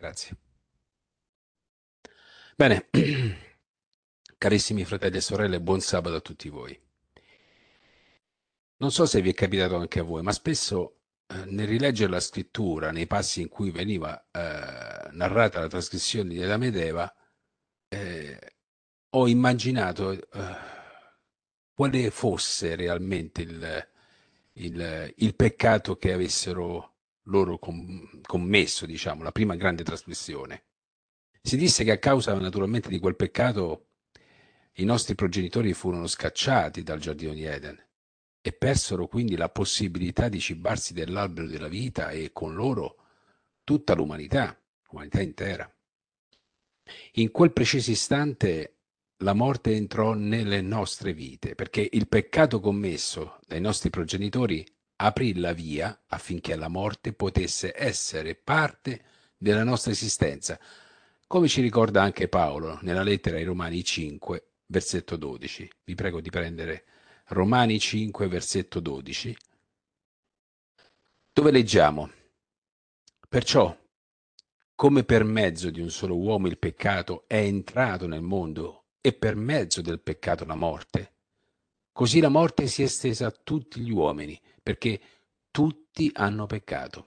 Grazie. Bene, carissimi fratelli e sorelle, buon sabato a tutti voi. Non so se vi è capitato anche a voi, ma spesso nel rileggere la scrittura, nei passi in cui veniva narrata la trasgressione di Adamo ed Eva, eh, ho immaginato quale fosse realmente il peccato che avessero loro commesso, diciamo, la prima grande trasgressione. Si disse che a causa naturalmente di quel peccato i nostri progenitori furono scacciati dal giardino di Eden e persero quindi la possibilità di cibarsi dell'albero della vita e con loro tutta l'umanità intera. In quel preciso istante la morte entrò nelle nostre vite perché il peccato commesso dai nostri progenitori aprì la via affinché la morte potesse essere parte della nostra esistenza, come ci ricorda anche Paolo nella lettera ai Romani 5, versetto 12. Vi prego di prendere Romani 5, versetto 12, dove leggiamo: Perciò, come per mezzo di un solo uomo il peccato è entrato nel mondo e per mezzo del peccato la morte, così la morte si è estesa a tutti gli uomini, perché tutti hanno peccato.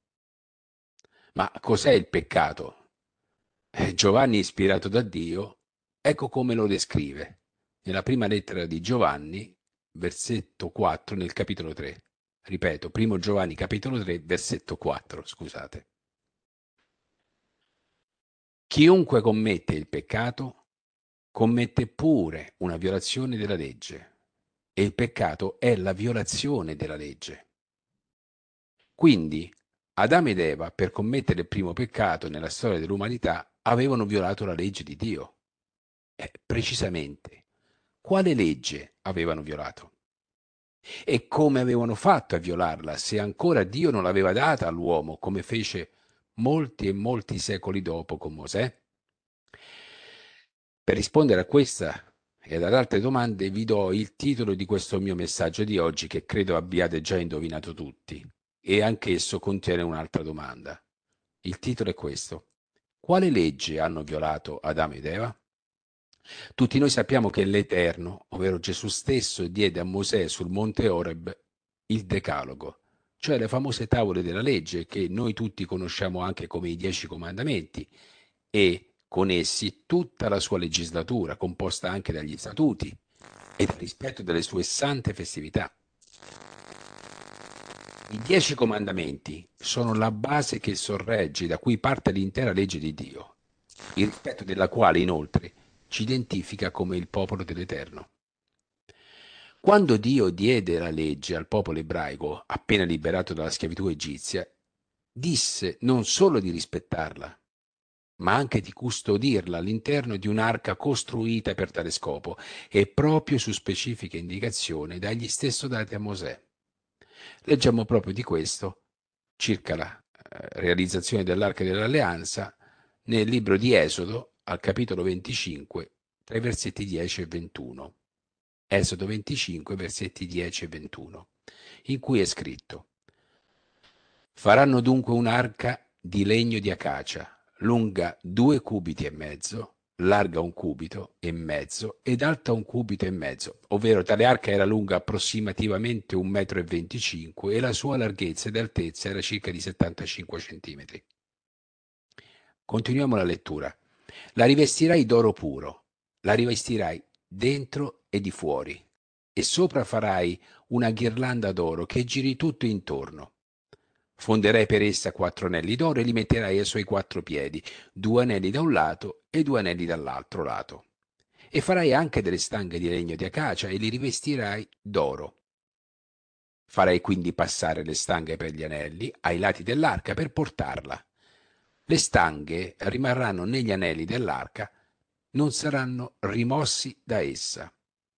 Ma cos'è il peccato? Giovanni, ispirato da Dio, ecco come lo descrive nella prima lettera di Giovanni, versetto 4, nel capitolo 3. Ripeto, primo Giovanni, capitolo 3, versetto 4, scusate. Chiunque commette il peccato commette pure una violazione della legge e il peccato è la violazione della legge. Quindi Adamo ed Eva, per commettere il primo peccato nella storia dell'umanità, avevano violato la legge di Dio. Precisamente, quale legge avevano violato? E come avevano fatto a violarla se ancora Dio non l'aveva data all'uomo, come fece molti e molti secoli dopo con Mosè? Per rispondere a questa e ad altre domande vi do il titolo di questo mio messaggio di oggi che credo abbiate già indovinato tutti e anch'esso contiene un'altra domanda. Il titolo è questo: quale legge hanno violato Adamo ed Eva? Tutti noi sappiamo che l'Eterno, ovvero Gesù stesso, diede a Mosè sul monte Oreb il Decalogo, cioè le famose tavole della legge che noi tutti conosciamo anche come i 10 comandamenti, e con essi tutta la sua legislatura, composta anche dagli statuti e dal rispetto delle sue sante festività. I 10 comandamenti sono la base che sorregge, da cui parte l'intera legge di Dio, il rispetto della quale inoltre ci identifica come il popolo dell'Eterno. Quando Dio diede la legge al popolo ebraico, appena liberato dalla schiavitù egizia, disse non solo di rispettarla, ma anche di custodirla all'interno di un'arca costruita per tale scopo e proprio su specifiche indicazioni dagli stesso date a Mosè. Leggiamo proprio di questo, circa la realizzazione dell'arca dell'alleanza, nel libro di Esodo, al capitolo 25, tra i versetti 10 e 21. Esodo 25, versetti 10 e 21, in cui è scritto: Faranno dunque un'arca di legno di acacia, lunga 2 cubiti e mezzo, larga 1 cubito e mezzo ed alta 1 cubito e mezzo, ovvero tale arca era lunga approssimativamente 1,25 metri e la sua larghezza ed altezza era circa di 75 centimetri. Continuiamo la lettura. La rivestirai d'oro puro, la rivestirai dentro e di fuori, e sopra farai una ghirlanda d'oro che giri tutto intorno. Fonderai per essa 4 anelli d'oro e li metterai ai suoi 4 piedi, 2 anelli da un lato e 2 anelli dall'altro lato. E farai anche delle stanghe di legno di acacia e li rivestirai d'oro. Farai quindi passare le stanghe per gli anelli ai lati dell'arca per portarla. Le stanghe rimarranno negli anelli dell'arca, non saranno rimossi da essa.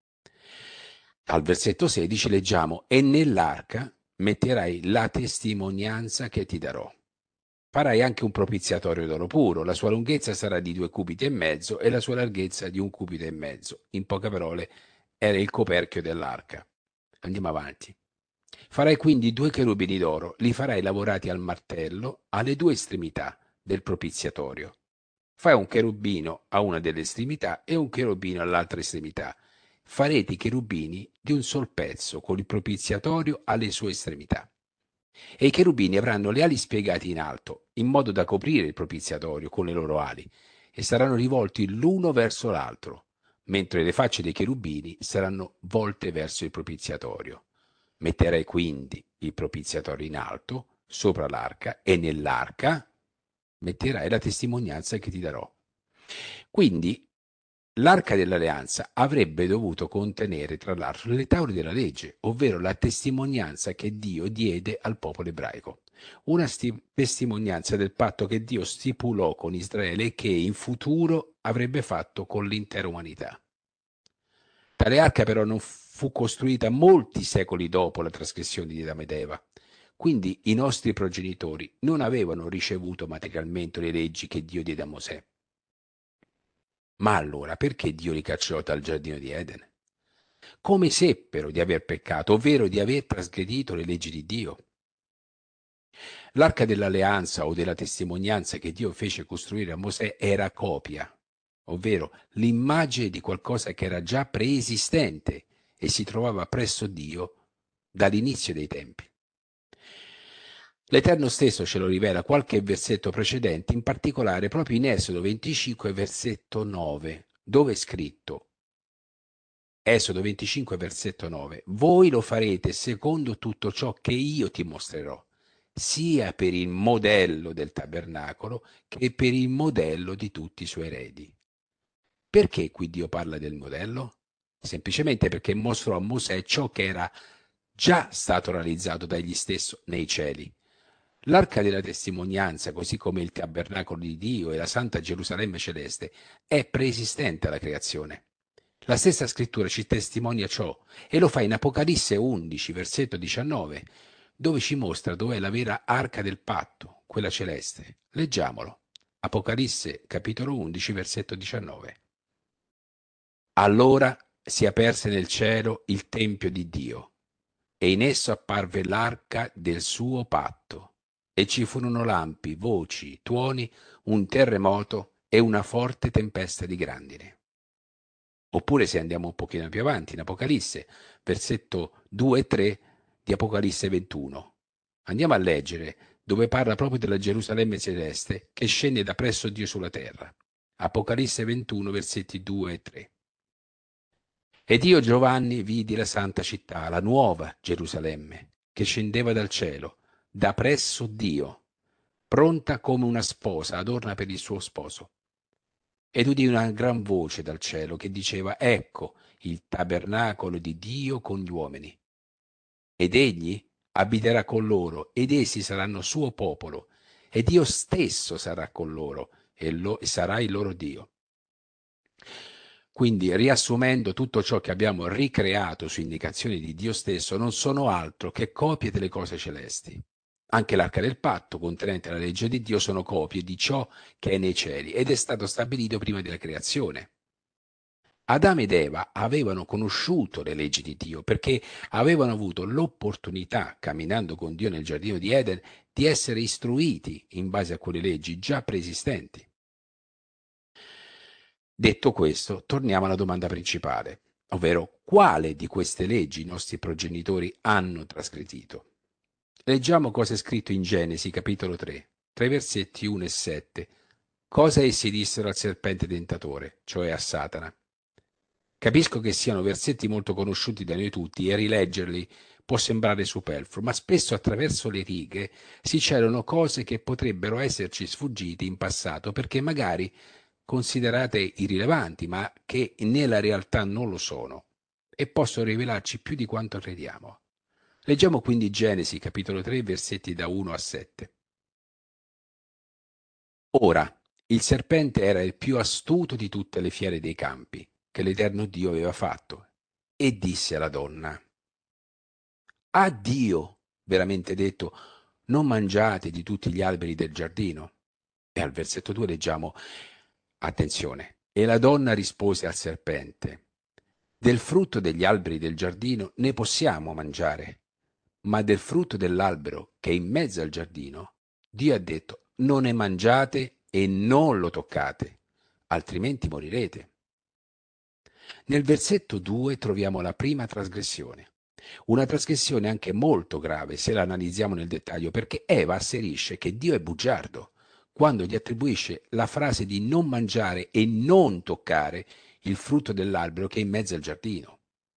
Al versetto 16 leggiamo: E nell'arca metterai la testimonianza che ti darò. Farai anche un propiziatorio d'oro puro, la sua lunghezza sarà di 2 cubiti e mezzo e la sua larghezza di 1 cubito e mezzo. In poche parole, era il coperchio dell'arca. Andiamo avanti. Farai quindi 2 cherubini d'oro, li farai lavorati al martello alle 2 estremità, del propiziatorio. Fai un cherubino a una delle estremità e un cherubino all'altra estremità. Farete i cherubini di un sol pezzo, con il propiziatorio alle sue estremità. E i cherubini avranno le ali spiegate in alto, in modo da coprire il propiziatorio con le loro ali, e saranno rivolti l'uno verso l'altro, mentre le facce dei cherubini saranno volte verso il propiziatorio. Metterai quindi il propiziatorio in alto, sopra l'arca, e nell'arca metterai la testimonianza che ti darò. Quindi l'arca dell'alleanza avrebbe dovuto contenere, tra l'altro, le tavole della legge, ovvero la testimonianza che Dio diede al popolo ebraico. Una testimonianza del patto che Dio stipulò con Israele e che in futuro avrebbe fatto con l'intera umanità. Tale arca però non fu costruita molti secoli dopo la trasgressione di Adamo ed Eva. Quindi i nostri progenitori non avevano ricevuto materialmente le leggi che Dio diede a Mosè. Ma allora perché Dio li cacciò dal giardino di Eden? Come seppero di aver peccato, ovvero di aver trasgredito le leggi di Dio? L'arca dell'alleanza o della testimonianza che Dio fece costruire a Mosè era copia, ovvero l'immagine di qualcosa che era già preesistente e si trovava presso Dio dall'inizio dei tempi. L'Eterno stesso ce lo rivela qualche versetto precedente, in particolare proprio in Esodo 25, versetto 9, dove è scritto, Esodo 25, versetto 9, voi lo farete secondo tutto ciò che io ti mostrerò, sia per il modello del tabernacolo che per il modello di tutti i suoi eredi. Perché qui Dio parla del modello? Semplicemente perché mostrò a Mosè ciò che era già stato realizzato dagli stessi nei cieli. L'arca della testimonianza, così come il tabernacolo di Dio e la Santa Gerusalemme celeste, è preesistente alla creazione. La stessa scrittura ci testimonia ciò e lo fa in Apocalisse 11, versetto 19, dove ci mostra dov'è la vera arca del patto, quella celeste. Leggiamolo. Apocalisse capitolo 11, versetto 19. Allora si aperse nel cielo il tempio di Dio e in esso apparve l'arca del suo patto e ci furono lampi, voci, tuoni, un terremoto e una forte tempesta di grandine. Oppure se andiamo un pochino più avanti in Apocalisse, versetto 2 e 3 di Apocalisse 21. Andiamo a leggere dove parla proprio della Gerusalemme celeste che scende da presso Dio sulla terra. Apocalisse 21, versetti 2 e 3. Ed io, Giovanni, vidi la santa città, la nuova Gerusalemme, che scendeva dal cielo, da presso Dio, pronta come una sposa adorna per il suo sposo. Ed udì una gran voce dal cielo che diceva, ecco il tabernacolo di Dio con gli uomini. Ed egli abiterà con loro, ed essi saranno suo popolo, ed Dio stesso sarà con loro, e sarà il loro Dio. Quindi, riassumendo, tutto ciò che abbiamo ricreato su indicazioni di Dio stesso non sono altro che copie delle cose celesti. Anche l'arca del patto, contenente la legge di Dio, sono copie di ciò che è nei cieli ed è stato stabilito prima della creazione. Adamo ed Eva avevano conosciuto le leggi di Dio perché avevano avuto l'opportunità, camminando con Dio nel giardino di Eden, di essere istruiti in base a quelle leggi già preesistenti. Detto questo, torniamo alla domanda principale, ovvero quale di queste leggi i nostri progenitori hanno trasgredito? Leggiamo cosa è scritto in Genesi, capitolo 3, tra i versetti 1 e 7. Cosa essi dissero al serpente tentatore, cioè a Satana. Capisco che siano versetti molto conosciuti da noi tutti e rileggerli può sembrare superfluo, ma spesso attraverso le righe si celano cose che potrebbero esserci sfuggite in passato perché magari considerate irrilevanti, ma che nella realtà non lo sono e possono rivelarci più di quanto crediamo. Leggiamo quindi Genesi capitolo 3 versetti da 1 a 7. Ora, il serpente era il più astuto di tutte le fiere dei campi che l'Eterno Dio aveva fatto e disse alla donna, ha Dio veramente detto, non mangiate di tutti gli alberi del giardino? E al versetto 2 leggiamo, attenzione, e la donna rispose al serpente, del frutto degli alberi del giardino ne possiamo mangiare, ma del frutto dell'albero che è in mezzo al giardino, Dio ha detto, non ne mangiate e non lo toccate, altrimenti morirete. Nel versetto 2 troviamo la prima trasgressione. Una trasgressione anche molto grave se la analizziamo nel dettaglio, perché Eva asserisce che Dio è bugiardo quando gli attribuisce la frase di non mangiare e non toccare il frutto dell'albero che è in mezzo al giardino.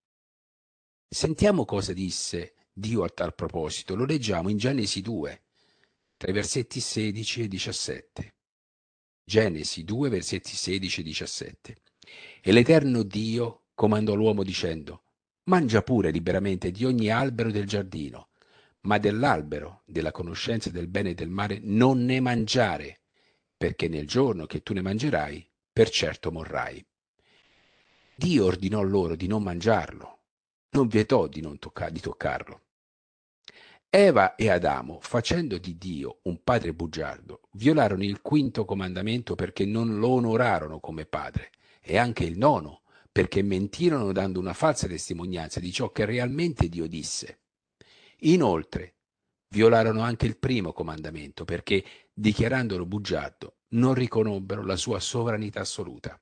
Sentiamo cosa disse Dio a tal proposito. Lo leggiamo in Genesi 2, tra i versetti 16 e 17. Genesi 2, versetti 16 e 17. E l'Eterno Dio comandò l'uomo dicendo: Mangia pure liberamente di ogni albero del giardino, ma dell'albero della conoscenza del bene e del male non ne mangiare, perché nel giorno che tu ne mangerai, per certo morrai. Dio ordinò loro di non mangiarlo, non vietò di toccarlo. Eva e Adamo, facendo di Dio un padre bugiardo, violarono il quinto comandamento perché non lo onorarono come padre, e anche il nono, perché mentirono dando una falsa testimonianza di ciò che realmente Dio disse. Inoltre, violarono anche il primo comandamento perché, dichiarandolo bugiardo, non riconobbero la sua sovranità assoluta.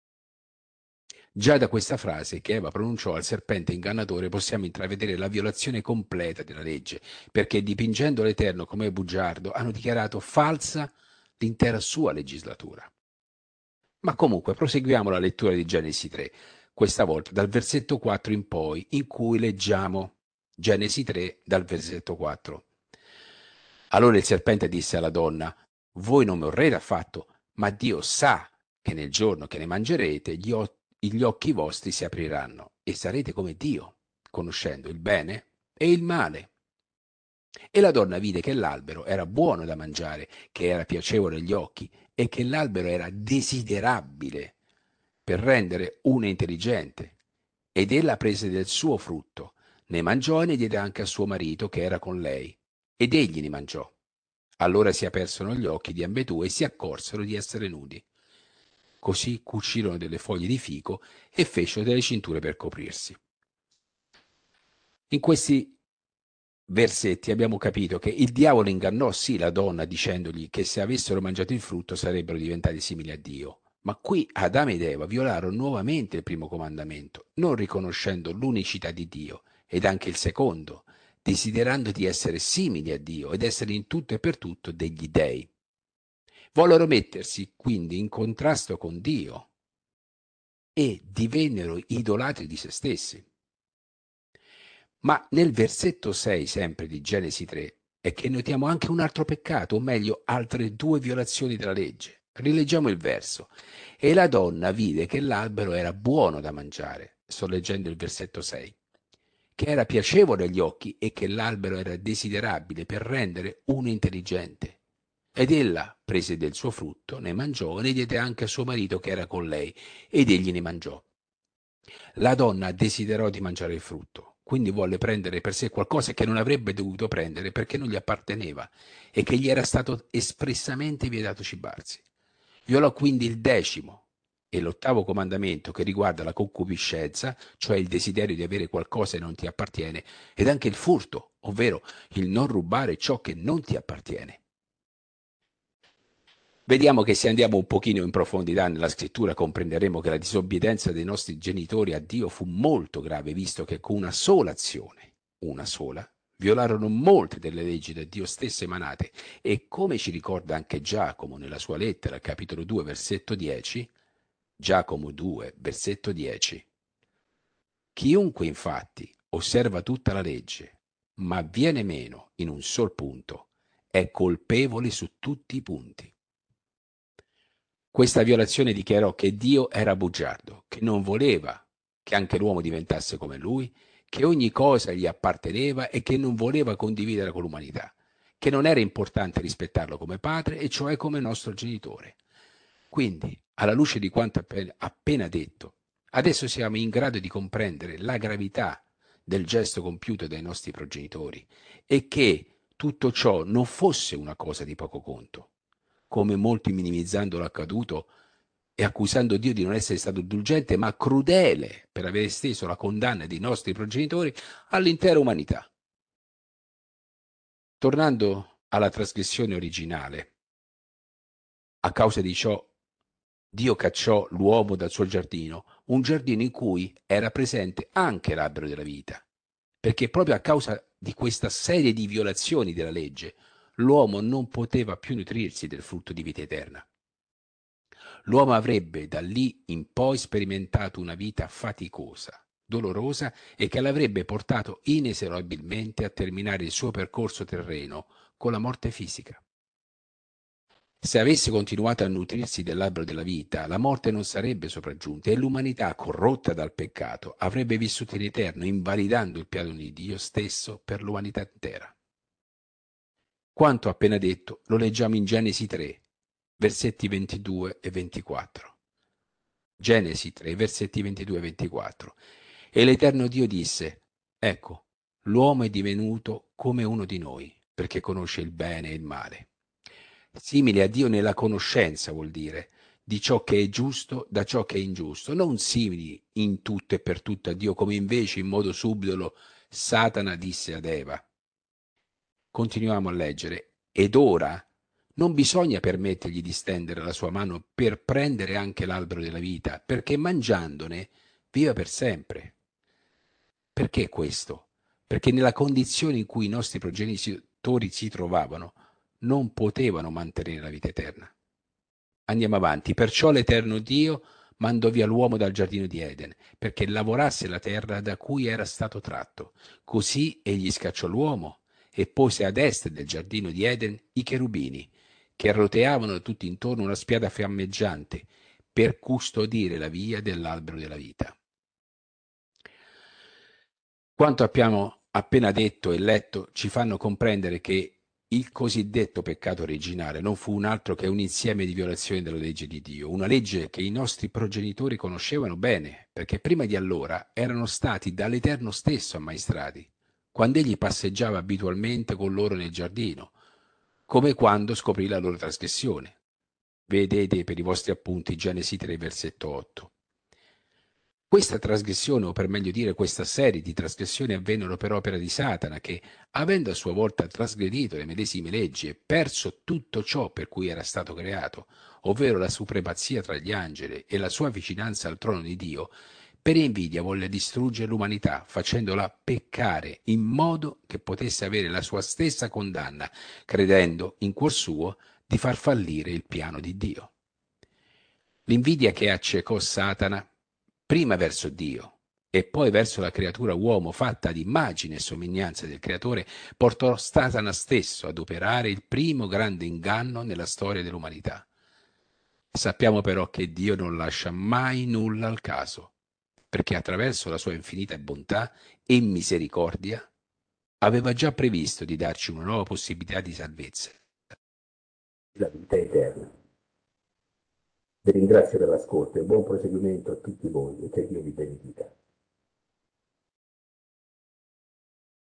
Già da questa frase che Eva pronunciò al serpente ingannatore possiamo intravedere la violazione completa della legge, perché dipingendo l'Eterno come bugiardo hanno dichiarato falsa l'intera sua legislatura. Ma comunque proseguiamo la lettura di Genesi 3, questa volta dal versetto 4 in poi, in cui leggiamo Genesi 3 dal versetto 4. Allora il serpente disse alla donna: Voi non morrete affatto, ma Dio sa che nel giorno che ne mangerete gli occhi vostri si apriranno e sarete come Dio, conoscendo il bene e il male. E la donna vide che l'albero era buono da mangiare, che era piacevole agli occhi e che l'albero era desiderabile per rendere una intelligente. Ed ella prese del suo frutto, ne mangiò e ne diede anche a suo marito che era con lei, ed egli ne mangiò. Allora si apersero gli occhi di ambedue e si accorsero di essere nudi. Così cucirono delle foglie di fico e fecero delle cinture per coprirsi. In questi versetti abbiamo capito che il diavolo ingannò sì la donna dicendogli che se avessero mangiato il frutto sarebbero diventati simili a Dio. Ma qui Adamo ed Eva violarono nuovamente il primo comandamento, non riconoscendo l'unicità di Dio, ed anche il secondo, desiderando di essere simili a Dio ed essere in tutto e per tutto degli dei. Vollero mettersi quindi in contrasto con Dio e divennero idolatri di se stessi. Ma nel versetto 6, sempre di Genesi 3, è che notiamo anche un altro peccato, o meglio, altre due violazioni della legge. Rileggiamo il verso. E la donna vide che l'albero era buono da mangiare. Sto leggendo il versetto 6. Che era piacevole agli occhi e che l'albero era desiderabile per rendere uno intelligente. Ed ella prese del suo frutto, ne mangiò e ne diede anche a suo marito che era con lei, ed egli ne mangiò. La donna desiderò di mangiare il frutto, quindi volle prendere per sé qualcosa che non avrebbe dovuto prendere perché non gli apparteneva e che gli era stato espressamente vietato cibarsi. Violò quindi il decimo e l'ottavo comandamento che riguarda la concupiscenza, cioè il desiderio di avere qualcosa che non ti appartiene, ed anche il furto, ovvero il non rubare ciò che non ti appartiene. Vediamo che se andiamo un pochino in profondità nella scrittura comprenderemo che la disobbedienza dei nostri genitori a Dio fu molto grave, visto che con una sola azione, una sola, violarono molte delle leggi da Dio stesso emanate e come ci ricorda anche Giacomo nella sua lettera, capitolo 2, versetto 10, Giacomo 2, versetto 10. Chiunque infatti osserva tutta la legge, ma viene meno in un sol punto, è colpevole su tutti i punti. Questa violazione dichiarò che Dio era bugiardo, che non voleva che anche l'uomo diventasse come lui, che ogni cosa gli apparteneva e che non voleva condividere con l'umanità, che non era importante rispettarlo come padre e cioè come nostro genitore. Quindi, alla luce di quanto appena detto, adesso siamo in grado di comprendere la gravità del gesto compiuto dai nostri progenitori e che tutto ciò non fosse una cosa di poco conto, come molti minimizzando l'accaduto e accusando Dio di non essere stato indulgente, ma crudele per aver esteso la condanna dei nostri progenitori all'intera umanità. Tornando alla trasgressione originale, A causa di ciò, Dio cacciò l'uomo dal suo giardino, un giardino in cui era presente anche l'albero della vita, perché proprio a causa di questa serie di violazioni della legge, l'uomo non poteva più nutrirsi del frutto di vita eterna. L'uomo avrebbe da lì in poi sperimentato una vita faticosa, dolorosa e che l'avrebbe portato inesorabilmente a terminare il suo percorso terreno con la morte fisica. Se avesse continuato a nutrirsi dell'albero della vita, la morte non sarebbe sopraggiunta e l'umanità, corrotta dal peccato, avrebbe vissuto in eterno, invalidando il piano di Dio stesso per l'umanità intera. Quanto appena detto lo leggiamo in Genesi 3, versetti 22 e 24. Genesi 3, versetti 22 e 24. E l'Eterno Dio disse: Ecco, l'uomo è divenuto come uno di noi, perché conosce il bene e il male. Simile a Dio nella conoscenza vuol dire di ciò che è giusto da ciò che è ingiusto, non simili in tutto e per tutto a Dio, come invece in modo subdolo Satana disse ad Eva. Continuiamo a leggere. Ed ora non bisogna permettergli di stendere la sua mano per prendere anche l'albero della vita, perché mangiandone viva per sempre. Perché questo? Perché nella condizione in cui i nostri progenitori si trovavano, non potevano mantenere la vita eterna. Andiamo avanti. Perciò l'Eterno Dio mandò via l'uomo dal giardino di Eden, perché lavorasse la terra da cui era stato tratto. Così egli scacciò l'uomo e pose ad est del giardino di Eden i cherubini, che roteavano tutti intorno una spada fiammeggiante, per custodire la via dell'albero della vita. Quanto abbiamo appena detto e letto ci fanno comprendere che il cosiddetto peccato originale non fu un altro che un insieme di violazioni della legge di Dio, una legge che i nostri progenitori conoscevano bene, perché prima di allora erano stati dall'Eterno stesso ammaestrati, quando egli passeggiava abitualmente con loro nel giardino, come quando scoprì la loro trasgressione. Vedete per i vostri appunti Genesi 3, versetto 8. Questa trasgressione, o per meglio dire questa serie di trasgressioni, avvennero per opera di Satana, che, avendo a sua volta trasgredito le medesime leggi e perso tutto ciò per cui era stato creato, ovvero la supremazia tra gli angeli e la sua vicinanza al trono di Dio, per invidia volle distruggere l'umanità, facendola peccare in modo che potesse avere la sua stessa condanna, credendo in cuor suo di far fallire il piano di Dio. L'invidia che accecò Satana prima verso Dio e poi verso la creatura uomo fatta ad immagine e somiglianza del Creatore, portò Satana stesso ad operare il primo grande inganno nella storia dell'umanità. Sappiamo però che Dio non lascia mai nulla al caso, perché attraverso la sua infinita bontà e misericordia aveva già previsto di darci una nuova possibilità di salvezza, la vita eterna. Vi ringrazio per l'ascolto e buon proseguimento a tutti voi e che Dio vi benedica.